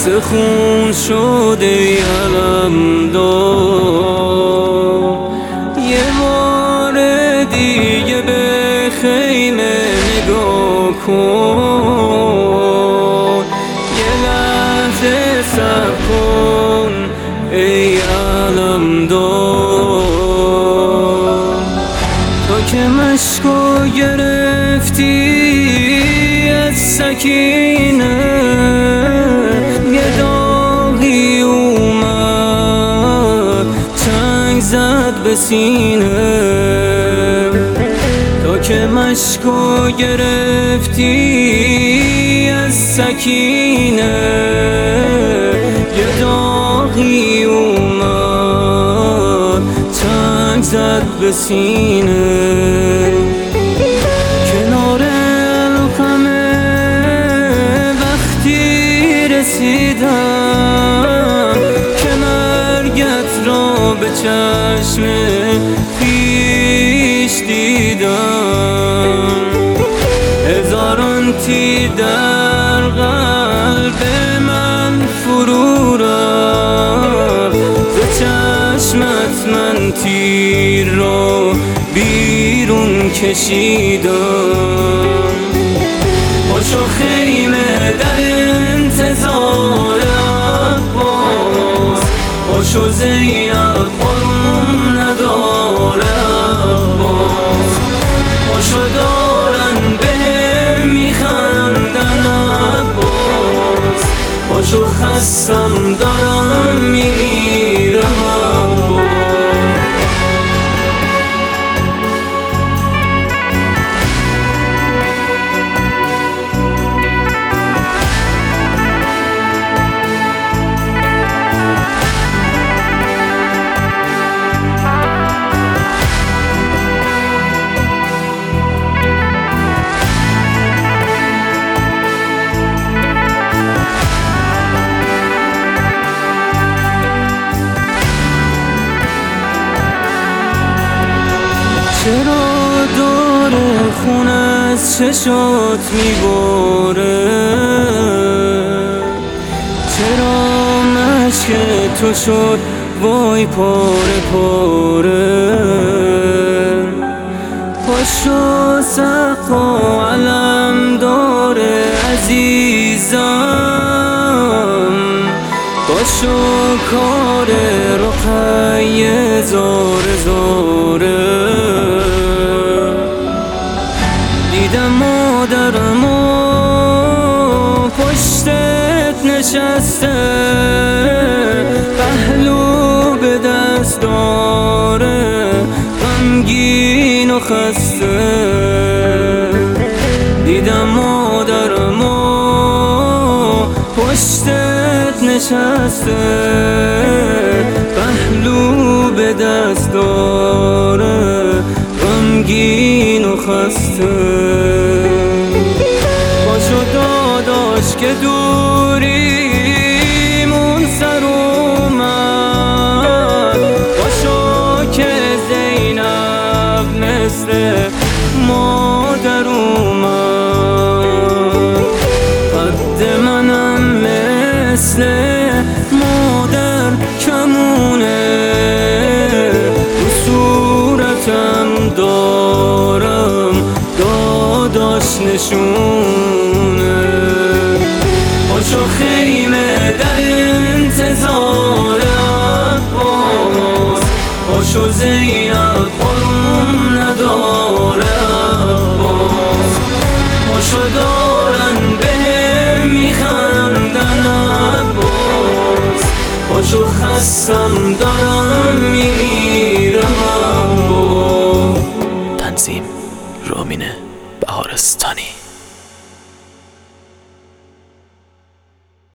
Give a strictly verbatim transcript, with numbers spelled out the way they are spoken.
استخون شده علم دار، یه بار دیگه به خیمه نگاه کن، یه لحظه صبر کن ای علم دار. تو که مشکو گرفتی از سکینه، یه داغی اومد چنگ زد به سینه. تو که مشکو گرفتی از سکینه، یه داغی اومد چنگ زد به سینه. کنار القمه وقتی رسیدم که مرگت را به چشم پیش دیدم، هزاران تیر در قلب من فرو رفت، ز چشمت من تیر را بیرون کشیدم. پاشو خیمه در انتظار عباس، پاشو زینب قرون نداره عباس، پاشو دارن بهم میخندن عباس، پاشو خستم دارم میمیرم عباس. چرا دور خون از چشات میباره، چرا مشک تو شد وای پاره پاره. پاشو سقا علم داره عزیزم، پاشو کار رقیه زاره زاره. دیدم مادرم و پشتت نشسته، پهلو به دست داره غمگین و خسته. دیدم مادرم و پشتت نشسته، پهلو به دست داره غمگین و خسته. پاشو داداش که دوریمون سر اومد، پاشو که زینب مثل مادر اومد، قد منم مثل مادر کمونه، رو صورتم دارم داداش نشونه. پاشو خیمه در انتظار عباس، پاشو زینب قرون نداره عباس، پاشو دارن بهم میخندن عباس، پاشو خستم دارم میمیرم عباس. تنظیم رامین بهارستانی.